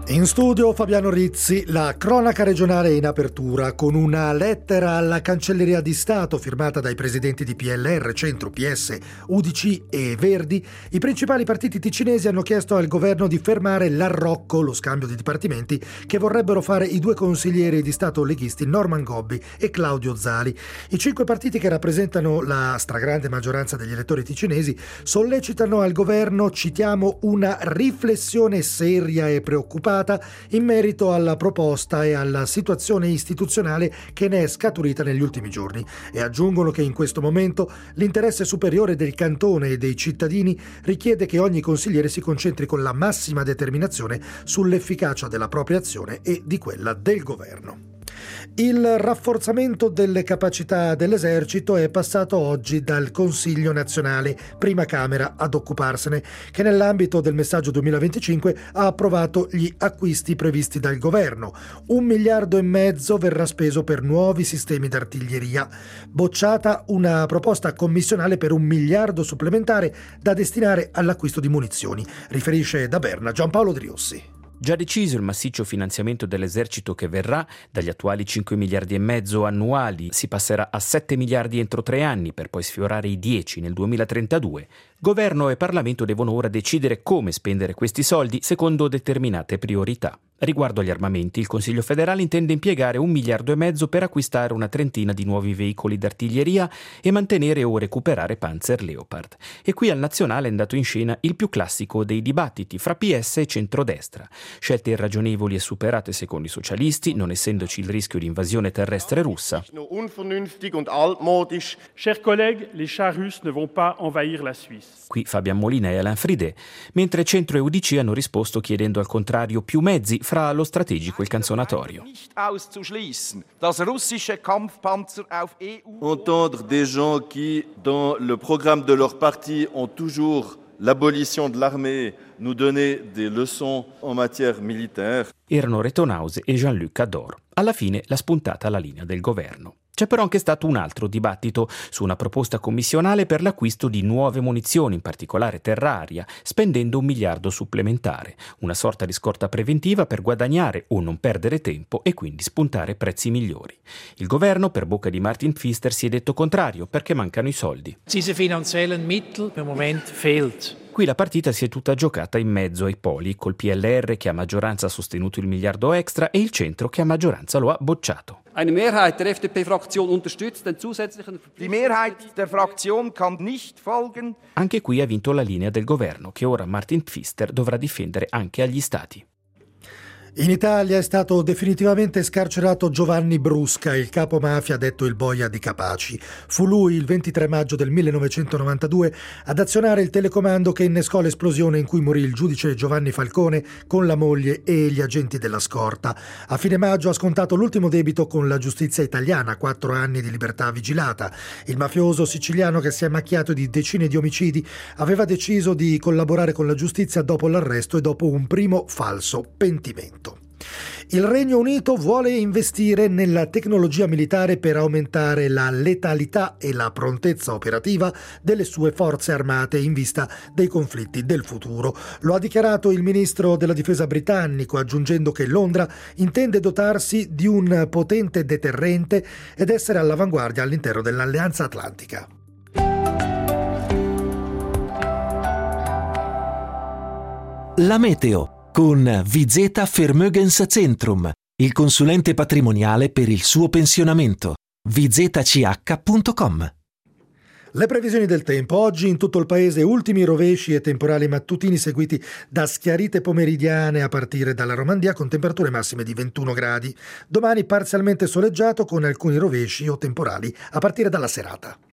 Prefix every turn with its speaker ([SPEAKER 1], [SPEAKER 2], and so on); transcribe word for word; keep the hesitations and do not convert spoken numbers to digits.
[SPEAKER 1] In studio Fabiano Rizzi, la cronaca regionale in apertura con una lettera alla Cancelleria di Stato firmata dai presidenti di P L R, Centro, P S, U D C e Verdi. I principali partiti ticinesi hanno chiesto al governo di fermare l'arrocco, lo scambio di dipartimenti, che vorrebbero fare i due consiglieri di Stato leghisti Norman Gobbi e Claudio Zali. I cinque partiti che rappresentano la stragrande maggioranza degli elettori ticinesi sollecitano al governo, citiamo, una riflessione seria e preoccupata in merito alla proposta e alla situazione istituzionale che ne è scaturita negli ultimi giorni, e aggiungono che in questo momento l'interesse superiore del cantone e dei cittadini richiede che ogni consigliere si concentri con la massima determinazione sull'efficacia della propria azione e di quella del governo. Il rafforzamento delle capacità dell'esercito è passato oggi dal Consiglio nazionale, prima Camera ad occuparsene, che nell'ambito del messaggio duemilaventicinque ha approvato gli acquisti previsti dal governo. Un miliardo e mezzo verrà speso per nuovi sistemi d'artiglieria. Bocciata una proposta commissionale per un miliardo supplementare da destinare all'acquisto di munizioni, riferisce da Berna Giampaolo Driossi.
[SPEAKER 2] Già deciso il massiccio finanziamento dell'esercito che verrà dagli attuali cinque miliardi e mezzo annuali, si passerà a sette miliardi entro tre anni per poi sfiorare i dieci nel duemilatrentadue. Governo e Parlamento devono ora decidere come spendere questi soldi secondo determinate priorità. Riguardo agli armamenti, il Consiglio federale intende impiegare un miliardo e mezzo per acquistare una trentina di nuovi veicoli d'artiglieria e mantenere o recuperare Panzer Leopard. E qui al nazionale è andato in scena il più classico dei dibattiti fra P S e centrodestra. Scelte irragionevoli e superate secondo i socialisti, non essendoci il rischio di invasione terrestre russa.
[SPEAKER 3] Chers collègues, les chars russes ne vont pas envahir la Suisse.
[SPEAKER 2] Qui Fabian Molina e Alain Fridet, mentre Centro e U D C hanno risposto chiedendo al contrario più mezzi fra lo strategico e il canzonatorio.
[SPEAKER 4] Entendre des gens qui, dans le programme de leur parti, ont toujours l'abolition de l'armée, nous donner des leçons en matière militaire.
[SPEAKER 2] Erano Retonause e Jean-Luc Ador. Alla fine la spuntata alla linea del governo. C'è però anche stato un altro dibattito su una proposta commissionale per l'acquisto di nuove munizioni, in particolare terra-aria, spendendo un miliardo supplementare, una sorta di scorta preventiva per guadagnare o non perdere tempo e quindi spuntare prezzi migliori. Il governo, per bocca di Martin Pfister, si è detto contrario perché mancano i soldi.
[SPEAKER 5] Diese finanziellen Mittel im Moment fehlt.
[SPEAKER 2] Qui la partita si è tutta giocata in mezzo ai poli, col P L R che a maggioranza ha sostenuto il miliardo extra e il centro che a maggioranza lo ha bocciato.
[SPEAKER 6] Eine Mehrheit der F D P-Fraktion unterstützt den zusätzlichen...
[SPEAKER 7] Die Mehrheit der Fraktion kann nicht folgen.
[SPEAKER 2] Anche qui ha vinto la linea del governo, che ora Martin Pfister dovrà difendere anche agli stati.
[SPEAKER 1] In Italia è stato definitivamente scarcerato Giovanni Brusca, il capo mafia detto il boia di Capaci. Fu lui il ventitré maggio del millenovecentonovantadue ad azionare il telecomando che innescò l'esplosione in cui morì il giudice Giovanni Falcone con la moglie e gli agenti della scorta. A fine maggio ha scontato l'ultimo debito con la giustizia italiana, quattro anni di libertà vigilata. Il mafioso siciliano, che si è macchiato di decine di omicidi, aveva deciso di collaborare con la giustizia dopo l'arresto e dopo un primo falso pentimento. Il Regno Unito vuole investire nella tecnologia militare per aumentare la letalità e la prontezza operativa delle sue forze armate in vista dei conflitti del futuro. Lo ha dichiarato il ministro della difesa britannico, aggiungendo che Londra intende dotarsi di un potente deterrente ed essere all'avanguardia all'interno dell'Alleanza Atlantica.
[SPEAKER 8] La meteo con Vizeta Vermögenszentrum, il consulente patrimoniale per il suo pensionamento. vizetach punto com.
[SPEAKER 1] Le previsioni del tempo. Oggi in tutto il paese ultimi rovesci e temporali mattutini seguiti da schiarite pomeridiane a partire dalla Romandia con temperature massime di ventuno gradi. Domani parzialmente soleggiato con alcuni rovesci o temporali a partire dalla serata.